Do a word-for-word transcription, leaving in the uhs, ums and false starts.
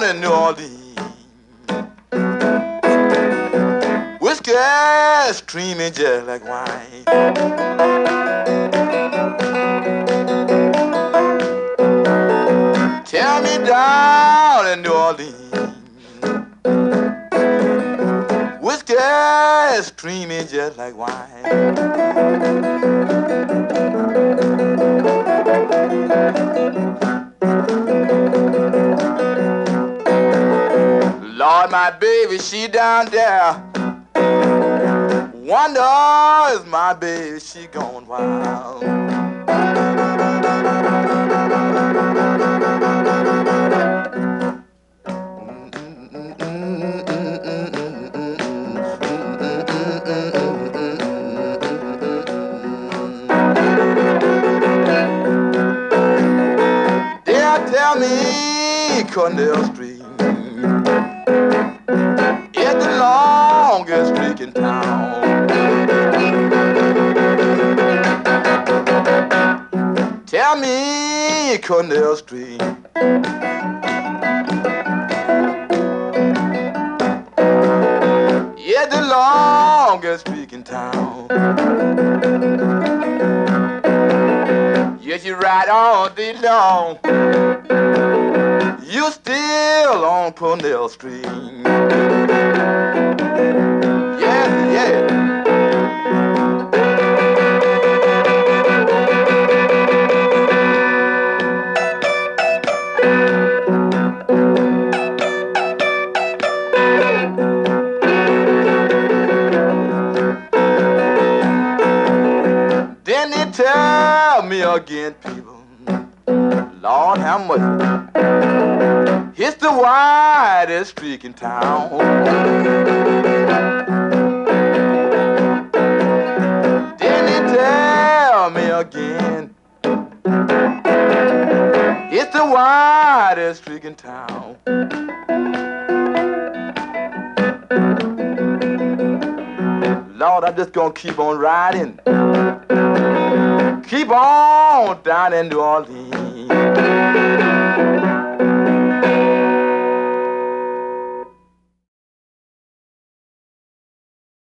in New Orleans. Whiskey streaming just like wine. Tell me down in New Orleans. Whiskey streaming just like wine. Lord, my baby, she down there. Wonder is my baby, she gone wild. They'll tell me Cornell Street is the longest street in town. Tell me Cornell Street is the longest street in town. Yes, you ride all day long, you still on Cornell Street. Yes, yes. Then they tell me again, people, Lord have mercy, it's the widest street in town. Then they tell me again, it's the widest street in town. Lord, I'm just gonna keep on riding, keep on down in New Orleans.